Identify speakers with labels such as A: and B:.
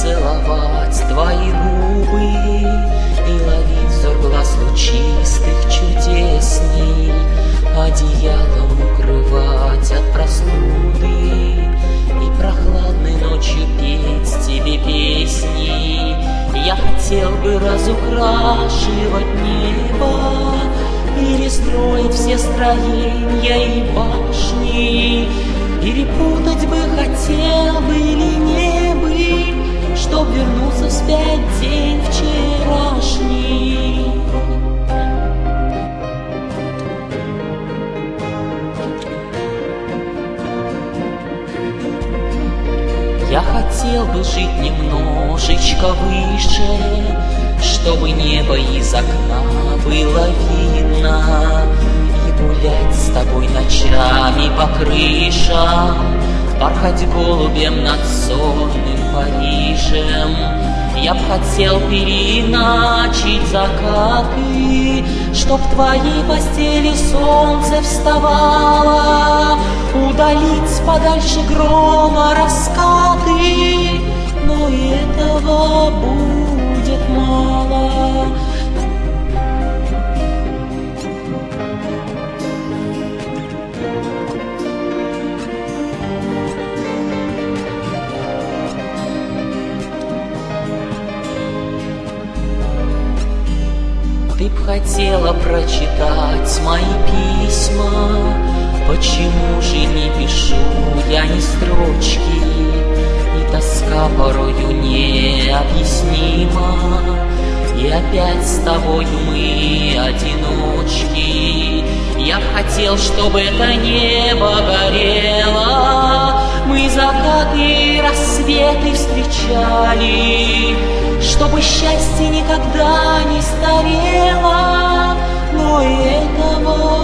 A: целовать твои губы и ловить взор глаз лучистых чудесней, одеялом укрывать от простуды и прохладной ночью петь тебе песни. Я хотел бы разукрашивать небо, перестроить все строения и башни, перепутать бы хотел бы или не бы, чтоб вернуться вспять день вчерашний. Я хотел бы жить немножечко выше, чтобы небо из окна было видно, и гулять с тобой ночами по крышам, порхать голубем над сонным Парижем. Я б хотел переиначить закаты, чтоб в твоей постели солнце вставало, удалить подальше грома раскаты, но и этого будет мало. Ты б хотела прочитать мои письма, почему же не пишу я ни строчки, и тоска порою необъяснима, и опять с тобою мы одиночки. Я б хотел, чтобы это небо горело, мы закаты и рассветы встречали, чтобы счастье никогда не старело, но и этого